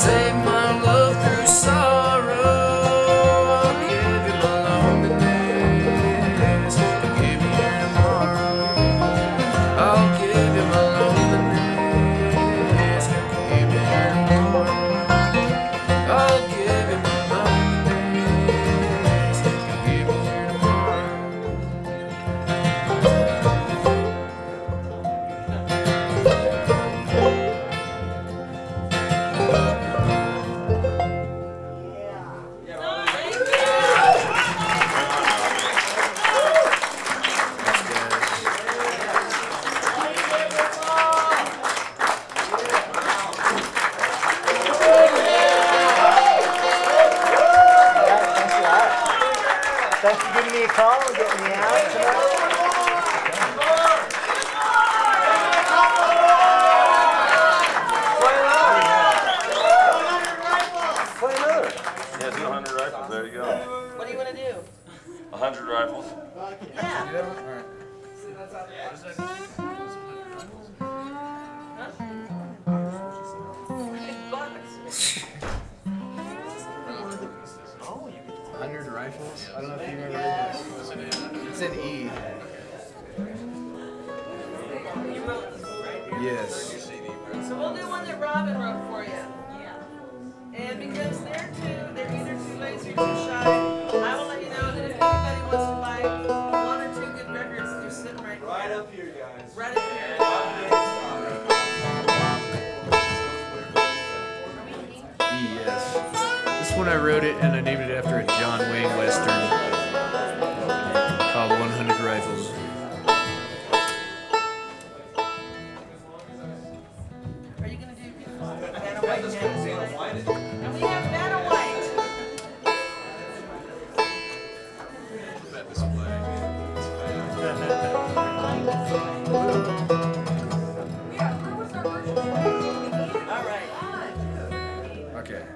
save my love through sorrow. I'll give you my loneliness, I'll give you tomorrow. I'll give you my loneliness, I'll give you tomorrow. I'll give you my loneliness, I'll give you tomorrow. Thanks for giving me a call and getting me out tonight. Play another. Yeah, do 100 rifles. There you go. What do you want to do? 100 rifles. Yeah. Oh, 100 rifles? I don't know if you remember this. It's an E. You wrote this, right? Yes. So we'll do one that Robin wrote for you. Yeah. And because they're either too lazy or too shy, I will let you know that if anybody wants to buy one or two good records, they're sitting right here. Right up here, guys. Right up here. E, yes. This one I wrote it and I named it after a John Wayne Western called 100 Rifles. Are you going to do Vanna White? And we have Vanna White.